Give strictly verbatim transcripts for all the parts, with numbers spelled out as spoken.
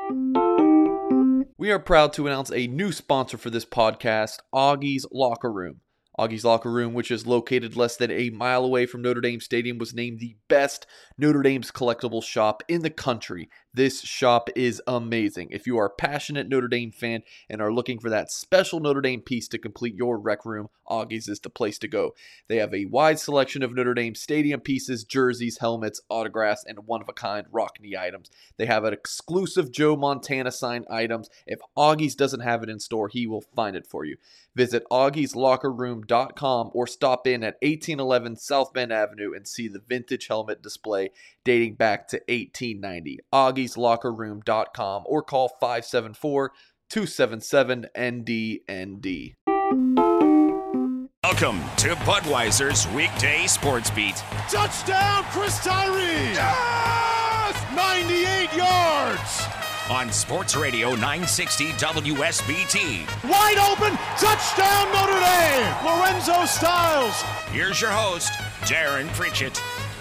We are proud to announce a new sponsor for this podcast, Augie's Locker Room. Augie's Locker Room, which is located less than a mile away from Notre Dame Stadium, was named the best Notre Dame's collectible shop in the country. This shop is amazing. If you are a passionate Notre Dame fan and are looking for that special Notre Dame piece to complete your rec room, Augie's is the place to go. They have a wide selection of Notre Dame stadium pieces, jerseys, helmets, autographs, and one-of-a-kind Rockne items. They have an exclusive Joe Montana signed items. If Augie's doesn't have it in store, he will find it for you. Visit augies locker room dot com or stop in at eighteen eleven South Bend Avenue and see the vintage helmet display dating back to eighteen ninety. augies locker room dot com or call five seven four, two seven seven, N D N D. Welcome to Budweiser's Weekday Sports Beat. Touchdown, Chris Tyree! Yes! ninety-eight yards! On Sports Radio nine sixty W S B T. Wide open, touchdown Notre Dame! Lorenzo Styles. Here's your host, Darren Pritchett.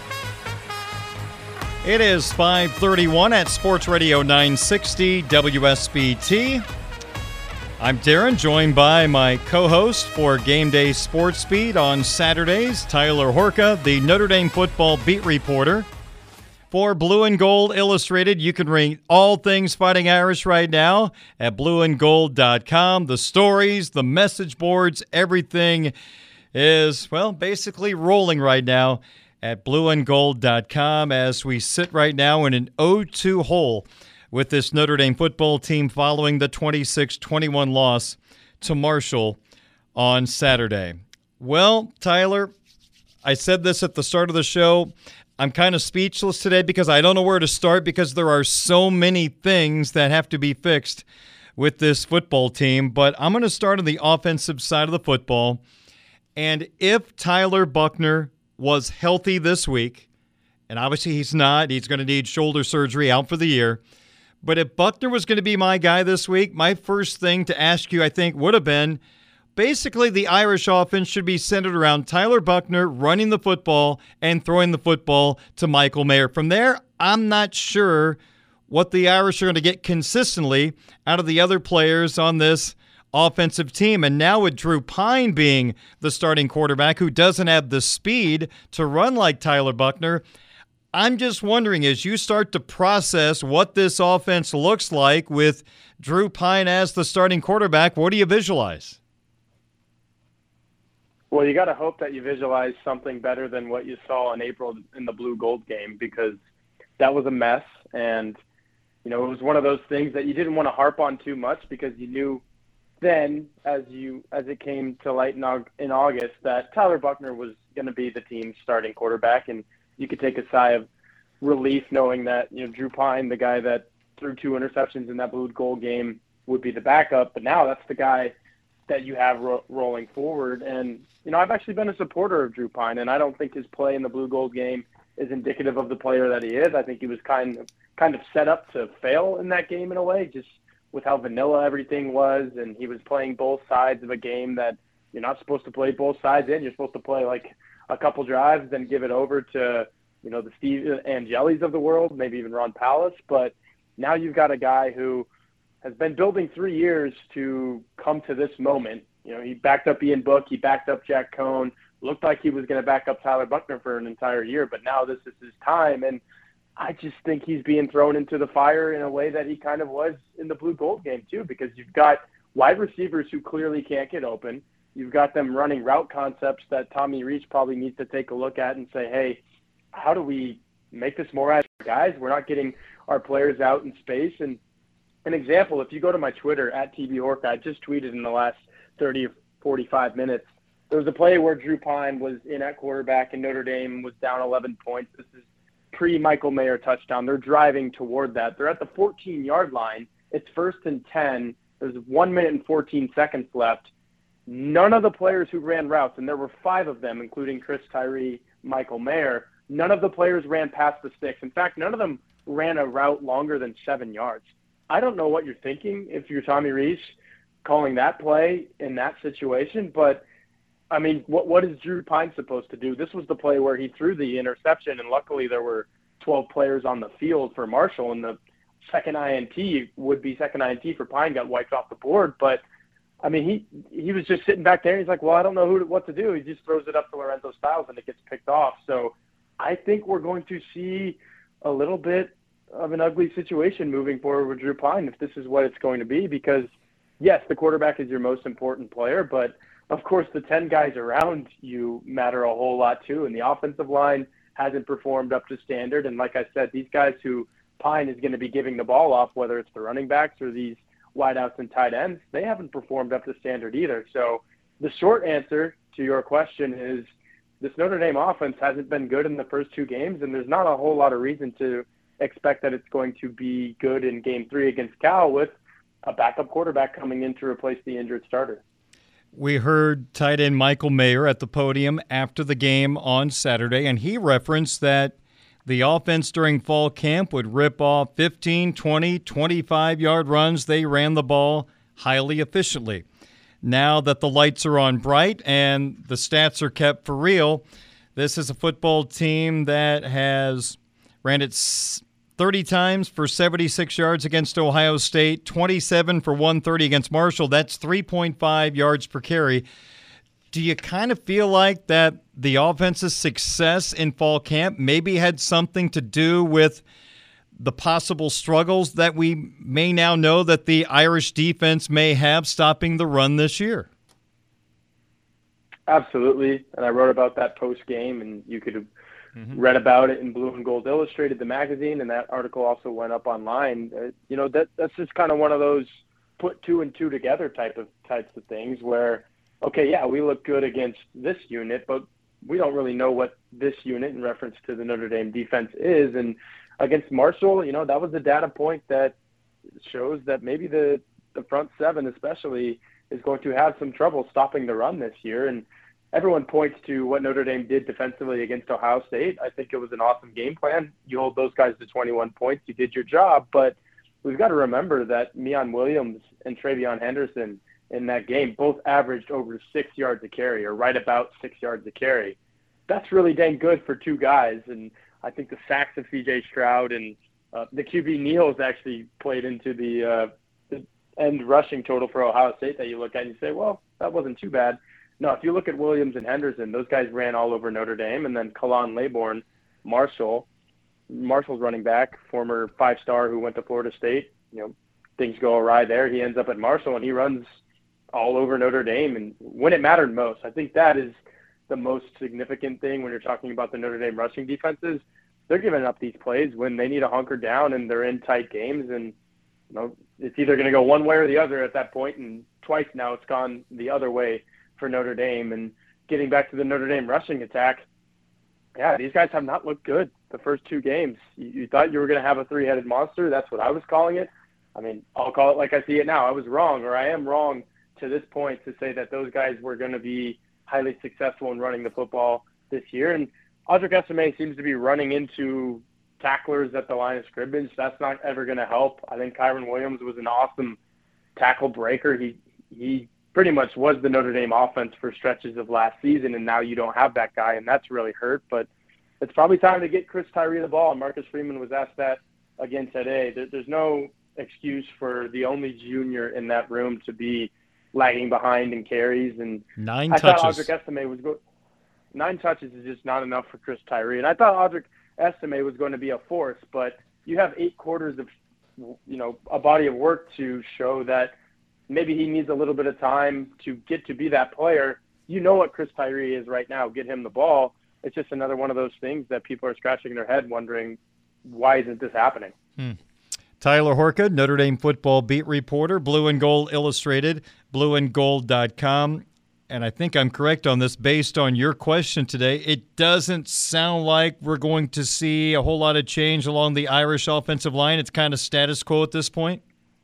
It is five thirty-one at Sports Radio nine sixty W S B T. I'm Darren, joined by my co-host for Game Day Sports Beat on Saturdays, Tyler Horka, the Notre Dame football beat reporter. For Blue and Gold Illustrated, you can read all things Fighting Irish right now at blue and gold dot com. The stories, the message boards, everything is, well, basically rolling right now at blue and gold dot com as we sit right now in an oh two hole with this Notre Dame football team following the twenty-six twenty-one loss to Marshall on Saturday. Well, Tyler, I said this at the start of the show. I'm kind of speechless today because I don't know where to start because there are so many things that have to be fixed with this football team. But I'm going to start on the offensive side of the football. And if Tyler Buchner was healthy this week, and obviously he's not, he's going to need shoulder surgery, out for the year. But if Buchner was going to be my guy this week, my first thing to ask you, I think, would have been, basically, the Irish offense should be centered around Tyler Buchner running the football and throwing the football to Michael Mayer. From there, I'm not sure what the Irish are going to get consistently out of the other players on this offensive team. And now with Drew Pyne being the starting quarterback who doesn't have the speed to run like Tyler Buchner, I'm just wondering, as you start to process what this offense looks like with Drew Pyne as the starting quarterback, what do you visualize? Well, you got to hope that you visualize something better than what you saw in April in the blue gold game, because that was a mess. And, you know, it was one of those things that you didn't want to harp on too much because you knew then, as you as it came to light in, Aug- in August, that Tyler Buchner was going to be the team's starting quarterback. And you could take a sigh of relief knowing that, you know, Drew Pyne, the guy that threw two interceptions in that blue gold game, would be the backup. But now that's the guy that you have ro- rolling forward. And, you know, I've actually been a supporter of Drew Pyne, and I don't think his play in the blue gold game is indicative of the player that he is. I think he was kind of kind of set up to fail in that game in a way, just with how vanilla everything was, and he was playing both sides of a game that you're not supposed to play both sides in. You're supposed to play like a couple drives, then give it over to, you know, the Steve Angelis of the world, maybe even Ron Pallas. But now you've got a guy who has been building three years to come to this moment. You know, he backed up Ian Book, he backed up Jack Cohn, looked like he was going to back up Tyler Buchner for an entire year, but now this is his time. And I just think he's being thrown into the fire in a way that he kind of was in the blue gold game too, because you've got wide receivers who clearly can't get open. You've got them running route concepts that Tommy Rees probably needs to take a look at and say, hey, how do we make this more out of guys? We're not getting our players out in space. And an example, if you go to my Twitter, at T B Horka, I just tweeted in the last thirty or forty-five minutes, there was a play where Drew Pyne was in at quarterback and Notre Dame was down eleven points. This is pre-Michael Mayer touchdown. They're driving toward that. They're at the fourteen-yard line. It's first and ten. There's one minute and fourteen seconds left. None of the players who ran routes, and there were five of them, including Chris Tyree, Michael Mayer, none of the players ran past the sticks. In fact, none of them ran a route longer than seven yards. I don't know what you're thinking if you're Tommy Rees calling that play in that situation, but I mean, what what is Drew Pyne supposed to do? This was the play where he threw the interception, and luckily there were twelve players on the field for Marshall, and the second I N T, would be second I N T for Pine got wiped off the board. But, I mean, he he was just sitting back there. And he's like, well, I don't know who to, what to do. He just throws it up to Lorenzo Styles, and it gets picked off. So I think we're going to see a little bit of an ugly situation moving forward with Drew Pine if this is what it's going to be, because, yes, the quarterback is your most important player, but, of course, the ten guys around you matter a whole lot too, and the offensive line hasn't performed up to standard. And like I said, these guys who Pine is going to be giving the ball off, whether it's the running backs or these wideouts and tight ends, they haven't performed up to standard either. So the short answer to your question is this Notre Dame offense hasn't been good in the first two games, and there's not a whole lot of reason to expect that it's going to be good in game three against Cal with a backup quarterback coming in to replace the injured starter. We heard tight end Michael Mayer at the podium after the game on Saturday, and he referenced that the offense during fall camp would rip off fifteen, twenty, twenty-five-yard runs. They ran the ball highly efficiently. Now that the lights are on bright and the stats are kept for real, this is a football team that has ran it thirty times for seventy-six yards against Ohio State, twenty-seven for one thirty against Marshall. That's three point five yards per carry. Do you kind of feel like that the offense's success in fall camp maybe had something to do with the possible struggles that we may now know that the Irish defense may have stopping the run this year? Absolutely. And I wrote about that post-game, and you could have mm-hmm. read about it in Blue and Gold Illustrated, the magazine, and that article also went up online. Uh, you know, that that's just kind of one of those put two and two together type of types of things where, okay, yeah, we look good against this unit, but we don't really know what this unit in reference to the Notre Dame defense is. And against Marshall, you know, that was the data point that shows that maybe the, the front seven especially is going to have some trouble stopping the run this year. And everyone points to what Notre Dame did defensively against Ohio State. I think it was an awesome game plan. You hold those guys to twenty-one points, you did your job. But we've got to remember that Miyan Williams and Travion Henderson in that game both averaged over six yards a carry, or right about six yards a carry. That's really dang good for two guys. And I think the sacks of C J Stroud and uh, the Q B Niels actually played into the, uh, the end rushing total for Ohio State that you look at and you say, well, that wasn't too bad. No, if you look at Williams and Henderson, those guys ran all over Notre Dame. And then Kalon Laybourne, Marshall, Marshall's running back, former five-star who went to Florida State, you know, things go awry there. He ends up at Marshall, and he runs all over Notre Dame. And when it mattered most, I think that is the most significant thing when you're talking about the Notre Dame rushing defenses. They're giving up these plays when they need to hunker down and they're in tight games. And, you know, it's either going to go one way or the other at that point. And twice now it's gone the other way for Notre Dame. And getting back to the Notre Dame rushing attack, yeah, these guys have not looked good the first two games. You, you thought you were going to have a three-headed monster. That's what I was calling it. I mean, I'll call it like I see it now. I was wrong, or I am wrong to this point to say that those guys were going to be highly successful in running the football this year. And Audric Estime seems to be running into tacklers at the line of scrimmage. That's not ever going to help. I think Kyron Williams was an awesome tackle breaker. He he pretty much was the Notre Dame offense for stretches of last season, and now you don't have that guy, and that's really hurt. But it's probably time to get Chris Tyree the ball. Marcus Freeman was asked that again today. There, there's no excuse for the only junior in that room to be lagging behind in carries. And nine I touches. thought Audric Estime was go- nine touches is just not enough for Chris Tyree. And I thought Audric Estime was going to be a force, but you have eight quarters of, you know, a body of work to show that maybe he needs a little bit of time to get to be that player. You know what Chris Tyree is right now. Get him the ball. It's just another one of those things that people are scratching their head wondering, why isn't this happening? Hmm. Tyler Horka, Notre Dame football beat reporter, Blue and Gold Illustrated, blue and gold dot com. And I think I'm correct on this based on your question today. It doesn't sound like we're going to see a whole lot of change along the Irish offensive line. It's kind of status quo at this point.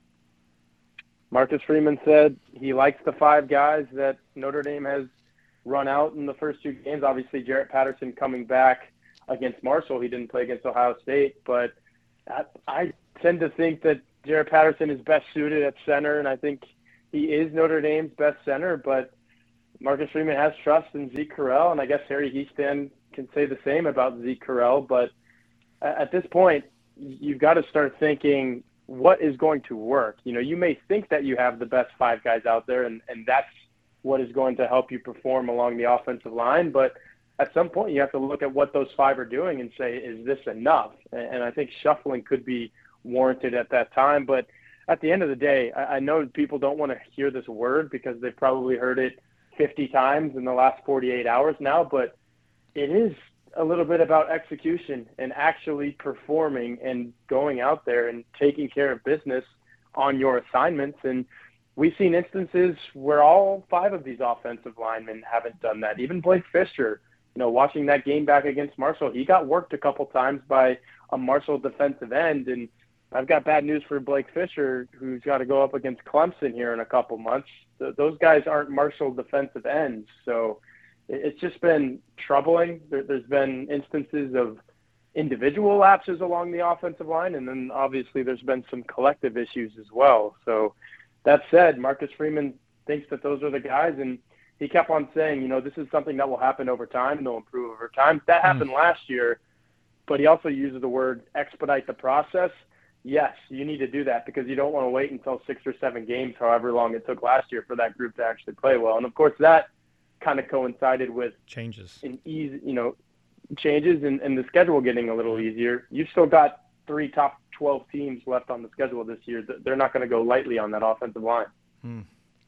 Marcus Freeman said he likes the five guys that Notre Dame has run out in the first two games. Obviously, Jarrett Patterson coming back against Marshall. He didn't play against Ohio State, but I, I tend to think that Jarrett Patterson is best suited at center, and I think he is Notre Dame's best center, but Marcus Freeman has trust in Zeke Correll, and I guess Harry Hiestand can say the same about Zeke Correll, but at this point, you've got to start thinking what is going to work. You know, you may think that you have the best five guys out there, and, and that's what is going to help you perform along the offensive line. But at some point, you have to look at what those five are doing and say, is this enough? And, and I think shuffling could be warranted at that time. But at the end of the day, I, I know people don't want to hear this word because they've probably heard it fifty times in the last forty-eight hours now, but it is a little bit about execution and actually performing and going out there and taking care of business on your assignments. And we've seen instances where all five of these offensive linemen haven't done that. Even Blake Fisher, you know, watching that game back against Marshall, he got worked a couple times by a Marshall defensive end. And I've got bad news for Blake Fisher, who's got to go up against Clemson here in a couple months. Th- those guys aren't Marshall defensive ends. So it's just been troubling. There, there's been instances of individual lapses along the offensive line, and then obviously there's been some collective issues as well. So that said, Marcus Freeman thinks that those are the guys, and he kept on saying, you know, this is something that will happen over time, and they'll improve over time. That happened mm. last year, but he also uses the word expedite the process. Yes, you need to do that because you don't want to wait until six or seven games, however long it took last year for that group to actually play well. And, of course, that kind of coincided with changes in easy, you know, changes and, and the schedule getting a little easier. You've still got three top twelve teams left on the schedule this year. They're not going to go lightly on that offensive line. Hmm.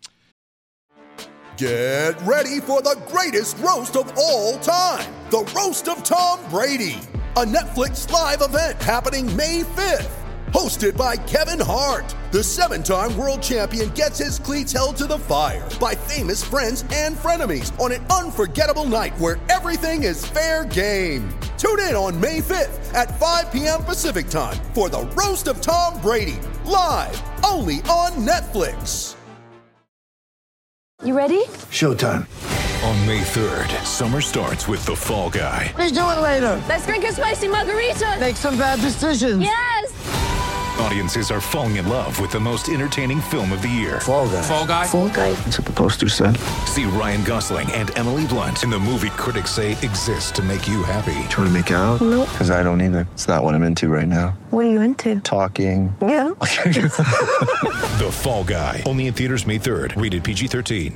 Get ready for the greatest roast of all time, the Roast of Tom Brady, a Netflix live event happening May fifth. Hosted by Kevin Hart, the seven-time world champion gets his cleats held to the fire by famous friends and frenemies on an unforgettable night where everything is fair game. Tune in on May fifth at five p.m. Pacific time for the Roast of Tom Brady, live only on Netflix. You ready? Showtime. On May third, summer starts with The Fall Guy. Let's do it later. Let's drink a spicy margarita. Make some bad decisions. Yes. Audiences are falling in love with the most entertaining film of the year. Fall Guy. Fall Guy? Fall Guy. That's what the poster said. See Ryan Gosling and Emily Blunt in the movie critics say exists to make you happy. Trying to make it out? Nope. Because I don't either. It's not what I'm into right now. What are you into? Talking. Yeah. The Fall Guy. Only in theaters May third. Rated P G thirteen.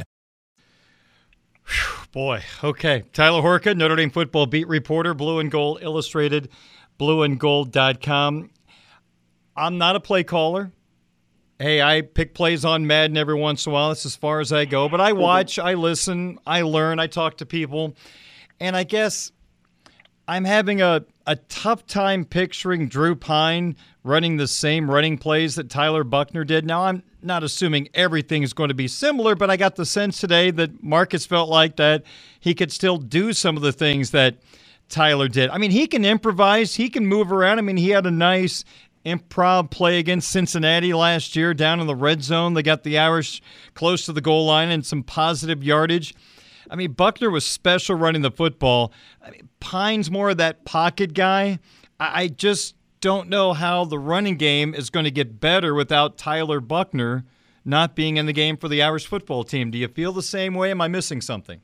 Boy, okay. Tyler Horka, Notre Dame football beat reporter, Blue and Gold Illustrated, blue and gold dot com. I'm not a play caller. Hey, I pick plays on Madden every once in a while. That's as far as I go. But I watch, I listen, I learn, I talk to people. And I guess I'm having a, a tough time picturing Drew Pine running the same running plays that Tyler Buchner did. Now, I'm not assuming everything is going to be similar, but I got the sense today that Marcus felt like that he could still do some of the things that Tyler did. I mean, he can improvise. He can move around. I mean, he had a nice improv play against Cincinnati last year down in the red zone. They got the Irish close to the goal line and some positive yardage. I mean, Buchner was special running the football. I mean, Pine's more of that pocket guy. I, I just don't know how the running game is going to get better without Tyler Buchner not being in the game for the Irish football team. Do you feel the same way? Am I missing something?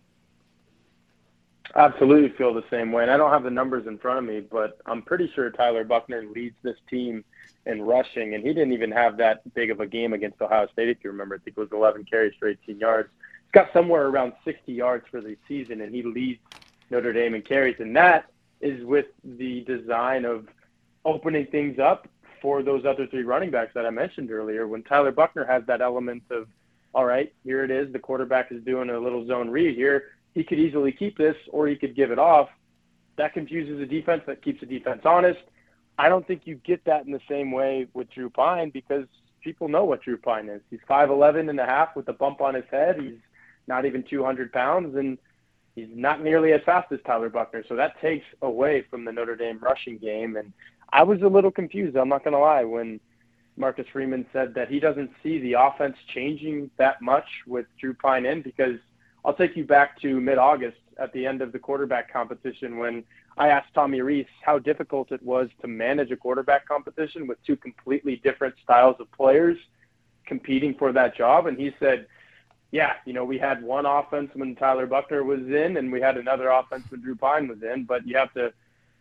Absolutely feel the same way. And I don't have the numbers in front of me, but I'm pretty sure Tyler Buchner leads this team in rushing, and he didn't even have that big of a game against Ohio State, if you remember. I think it was eleven carries for eighteen yards. He's got somewhere around sixty yards for the season, and he leads Notre Dame in carries. And that is with the design of opening things up for those other three running backs that I mentioned earlier. When Tyler Buchner has that element of, all right, here it is, the quarterback is doing a little zone read here, he could easily keep this or he could give it off. That confuses the defense. That keeps the defense honest. I don't think you get that in the same way with Drew Pine because people know what Drew Pine is. He's five eleven and a half with a bump on his head. He's not even two hundred pounds, and he's not nearly as fast as Tyler Buchner. So that takes away from the Notre Dame rushing game. And I was a little confused, I'm not going to lie, when Marcus Freeman said that he doesn't see the offense changing that much with Drew Pine in, because I'll take you back to mid-August at the end of the quarterback competition when I asked Tommy Rees how difficult it was to manage a quarterback competition with two completely different styles of players competing for that job. And he said, yeah, you know, we had one offense when Tyler Buchner was in and we had another offense when Drew Pine was in, but you have to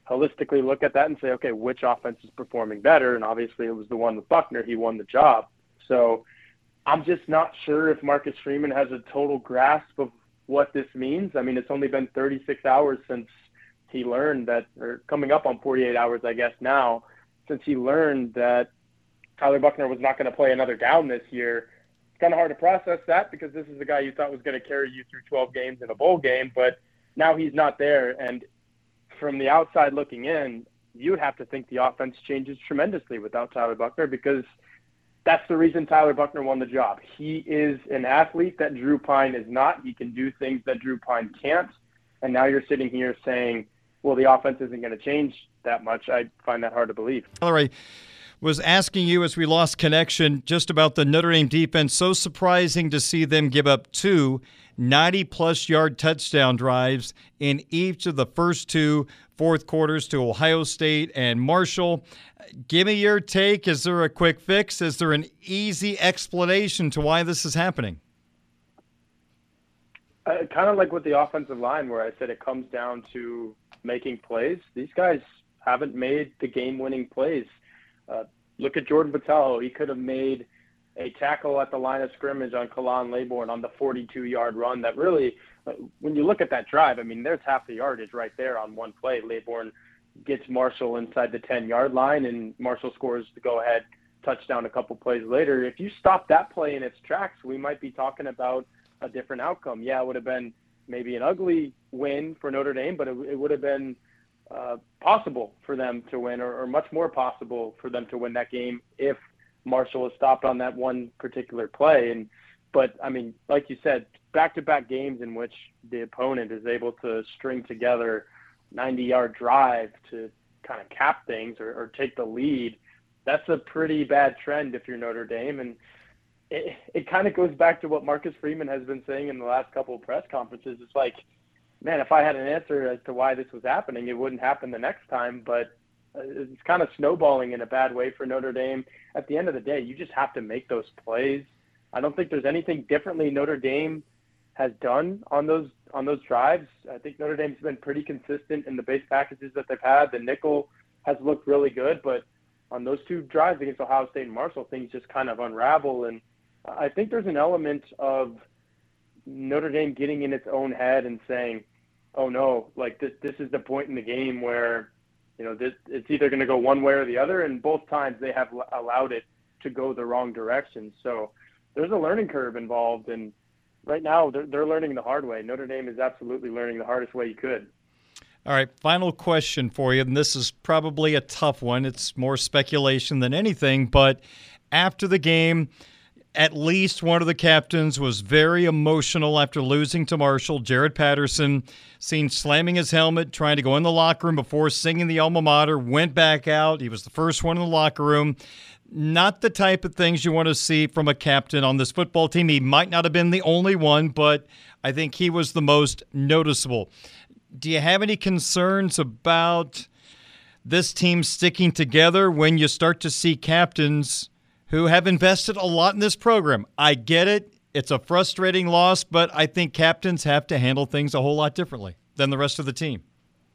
holistically look at that and say, okay, which offense is performing better? And obviously it was the one with Buckner. He won the job. So I'm just not sure if Marcus Freeman has a total grasp of what this means. I mean, it's only been thirty-six hours since he learned that, or coming up on forty-eight hours, I guess now, since he learned that Tyler Buckner was not going to play another down this year. It's kind of hard to process that because this is the guy you thought was going to carry you through twelve games in a bowl game, but now he's not there. And from the outside looking in, you would have to think the offense changes tremendously without Tyler Buckner, because that's the reason Tyler Buckner won the job. He is an athlete that Drew Pine is not. He can do things that Drew Pine can't. And now you're sitting here saying, well, the offense isn't going to change that much. I find that hard to believe. All right. Was asking you as we lost connection just about the Notre Dame defense. So surprising to see them give up two ninety-plus yard touchdown drives in each of the first two fourth quarters to Ohio State and Marshall. Give me your take. Is there a quick fix? Is there an easy explanation to why this is happening? Uh, kind of like with the offensive line, where I said it comes down to making plays. These guys haven't made the game-winning plays. Uh, look at Jordan Botelho. He could have made a tackle at the line of scrimmage on Kalan Laybourne on the forty-two-yard run that really, uh, when you look at that drive, I mean, there's half the yardage right there on one play. Laybourne gets Marshall inside the ten-yard line, and Marshall scores the go-ahead touchdown a couple plays later. If you stop that play in its tracks, we might be talking about a different outcome. Yeah, it would have been maybe an ugly win for Notre Dame, but it, it would have been uh, possible for them to win, or, or much more possible for them to win that game if Marshall was stopped on that one particular play. And but I mean, like you said, back-to-back games in which the opponent is able to string together ninety-yard drive to kind of cap things or, or take the lead, that's a pretty bad trend if you're Notre Dame. And it, it kind of goes back to what Marcus Freeman has been saying in the last couple of press conferences. It's like, man, if I had an answer as to why this was happening, it wouldn't happen the next time. But it's kind of snowballing in a bad way for Notre Dame. At the end of the day, you just have to make those plays. I don't think there's anything differently Notre Dame has done on those on those drives. I think Notre Dame's been pretty consistent in the base packages that they've had. The nickel has looked really good, but on those two drives against Ohio State and Marshall, things just kind of unravel. And I think there's an element of Notre Dame getting in its own head and saying, oh no, like this this is the point in the game where, you know, this it's either going to go one way or the other, and both times they have allowed it to go the wrong direction. So there's a learning curve involved, and right now they're, they're learning the hard way. Notre Dame is absolutely learning the hardest way you could. All right, final question for you, and this is probably a tough one. It's more speculation than anything, but after the game, at least one of the captains was very emotional after losing to Marshall. Jared Patterson, seen slamming his helmet, trying to go in the locker room before singing the alma mater, went back out. He was the first one in the locker room. Not the type of things you want to see from a captain on this football team. He might not have been the only one, but I think he was the most noticeable. Do you have any concerns about this team sticking together when you start to see captains who have invested a lot in this program? I get it. It's a frustrating loss, but I think captains have to handle things a whole lot differently than the rest of the team.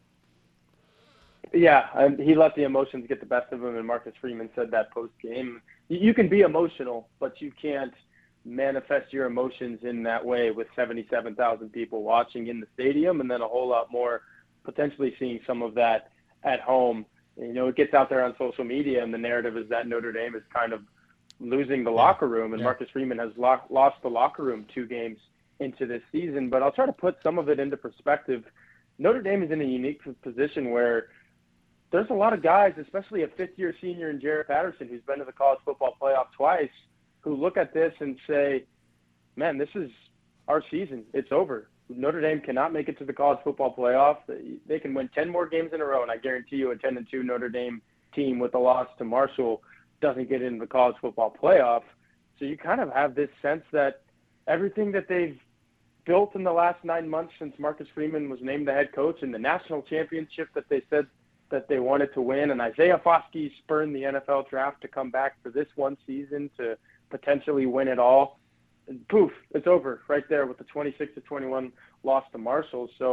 Yeah, and he let the emotions get the best of him, and Marcus Freeman said that post-game. You can be emotional, but you can't manifest your emotions in that way with seventy-seven thousand people watching in the stadium, and then a whole lot more potentially seeing some of that at home. You know, it gets out there on social media, and the narrative is that Notre Dame is kind of losing the yeah. locker room, and yeah. Marcus Freeman has lo- lost the locker room two games into this season. But I'll try to put some of it into perspective. Notre Dame is in a unique position where there's a lot of guys, especially a fifth-year senior in Jared Patterson, who's been to the college football playoff twice, who look at this and say, man, this is our season. It's over. Notre Dame cannot make it to the college football playoff. They can win ten more games in a row, and I guarantee you a ten and two Notre Dame team with a loss to Marshall doesn't get into the college football playoff. So you kind of have this sense that everything that they've built in the last nine months since Marcus Freeman was named the head coach, and the national championship that they said that they wanted to win, and Isaiah Foskey spurned the N F L draft to come back for this one season to potentially win it all. And poof, it's over right there with the twenty-six to twenty-one loss to Marshall. So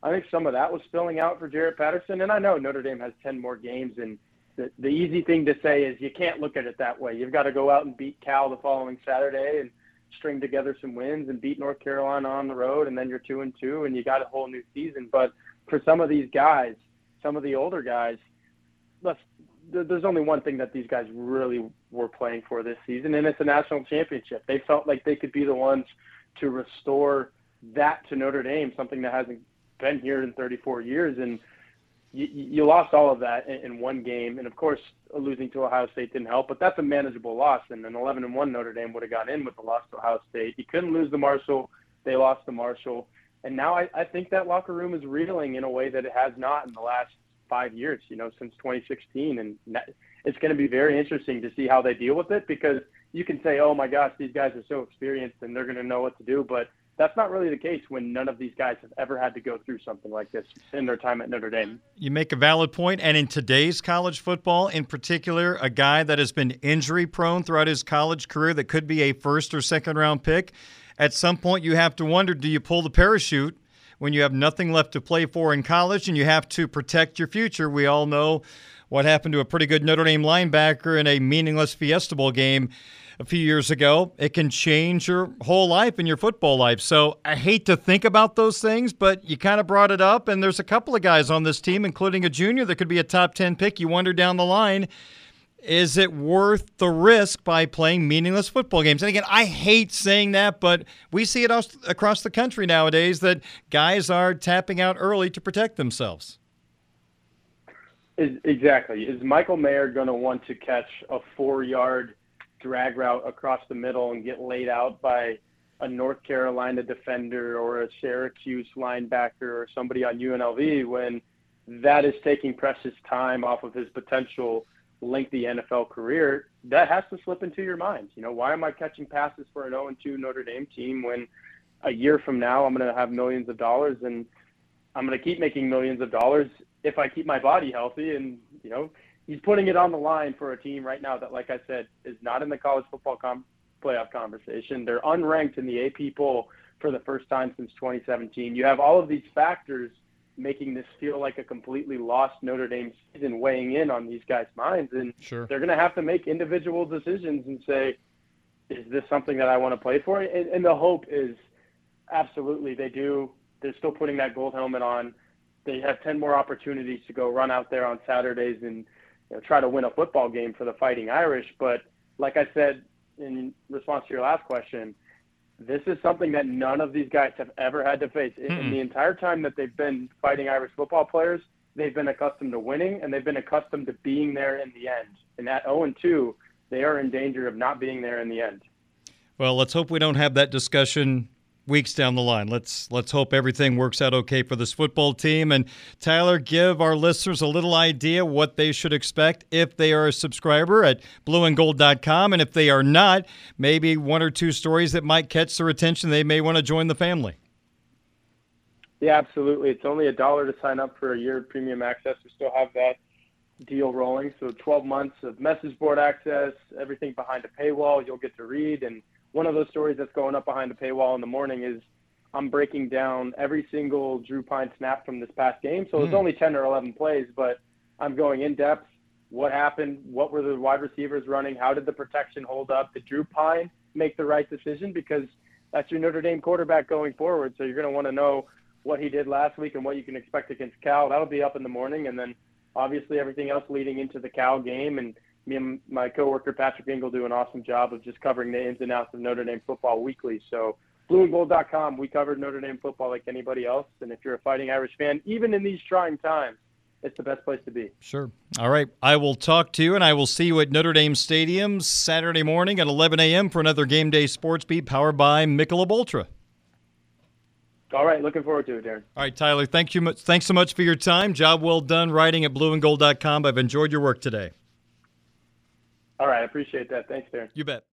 I think some of that was spilling out for Jarrett Patterson. And I know Notre Dame has ten more games, and the, the easy thing to say is you can't look at it that way. You've got to go out and beat Cal the following Saturday and string together some wins and beat North Carolina on the road, and then you're two and two, and you got a whole new season. But for some of these guys, some of the older guys, let's, there's only one thing that these guys really were playing for this season, and it's a national championship. They felt like they could be the ones to restore that to Notre Dame, something that hasn't been here in thirty-four years. And you, you lost all of that in, in one game. And, of course, losing to Ohio State didn't help, but that's a manageable loss. And an eleven and one Notre Dame would have gone in with the loss to Ohio State. You couldn't lose to Marshall. They lost to Marshall. And now I, I think that locker room is reeling in a way that it has not in the last five years, you know, since twenty sixteen. And it's going to be very interesting to see how they deal with it, because you can say, oh, my gosh, these guys are so experienced and they're going to know what to do. But that's not really the case when none of these guys have ever had to go through something like this in their time at Notre Dame. You make a valid point, and in today's college football, in particular, a guy that has been injury-prone throughout his college career that could be a first- or second-round pick, at some point you have to wonder, do you pull the parachute when you have nothing left to play for in college and you have to protect your future? We all know what happened to a pretty good Notre Dame linebacker in a meaningless Fiesta Bowl game a few years ago. It can change your whole life and your football life. So I hate to think about those things, but you kind of brought it up, and there's a couple of guys on this team, including a junior, that could be a top ten pick. You wonder down the line, is it worth the risk by playing meaningless football games? And again, I hate saying that, but we see it across the country nowadays that guys are tapping out early to protect themselves. Is, exactly. Is Michael Mayer going to want to catch a four-yard drag route across the middle and get laid out by a North Carolina defender or a Syracuse linebacker or somebody on U N L V when that is taking precious time off of his potential lengthy N F L career? That has to slip into your mind. You know, why am I catching passes for an oh and two Notre Dame team when a year from now I'm going to have millions of dollars and I'm going to keep making millions of dollars if I keep my body healthy? And, you know, he's putting it on the line for a team right now that, like I said, is not in the college football com- playoff conversation. They're unranked in the A P poll for the first time since twenty seventeen. You have all of these factors making this feel like a completely lost Notre Dame season weighing in on these guys' minds. And sure, they're going to have to make individual decisions and say, is this something that I want to play for? And, and the hope is absolutely they do. They're still putting that gold helmet on. They have ten more opportunities to go run out there on Saturdays and, you know, try to win a football game for the Fighting Irish. But like I said in response to your last question, this is something that none of these guys have ever had to face. Mm-hmm. In the entire time that they've been Fighting Irish football players, they've been accustomed to winning, and they've been accustomed to being there in the end. And at oh and two, they are in danger of not being there in the end. Well, let's hope we don't have that discussion weeks down the line. Let's let's hope everything works out okay for this football team. And Tyler, give our listeners a little idea what they should expect if they are a subscriber at blue and gold dot com, and if they are not, maybe one or two stories that might catch their attention. They may want to join the family. Yeah, absolutely. It's only a dollar to sign up for a year of premium access. We still have that deal rolling. So twelve months of message board access, everything behind a paywall you'll get to read. And one of those stories that's going up behind the paywall in the morning is I'm breaking down every single Drew Pine snap from this past game. So it's mm. only ten or eleven plays, but I'm going in depth. What happened? What were the wide receivers running? How did the protection hold up? Did Drew Pine make the right decision? Because that's your Notre Dame quarterback going forward. So you're going to want to know what he did last week and what you can expect against Cal. That'll be up in the morning. And then obviously everything else leading into the Cal game. And me and my coworker Patrick Ingle do an awesome job of just covering the ins and outs of Notre Dame football weekly. So blue and gold dot com, we covered Notre Dame football like anybody else. And if you're a Fighting Irish fan, even in these trying times, it's the best place to be. Sure. All right. I will talk to you, and I will see you at Notre Dame Stadium Saturday morning at eleven a.m. for another Game Day Sports Beat powered by Michelob Ultra. All right. Looking forward to it, Darren. All right, Tyler. Thank you. Thanks so much for your time. Job well done writing at blue and gold dot com. I've enjoyed your work today. All right. I appreciate that. Thanks, Darren. You bet.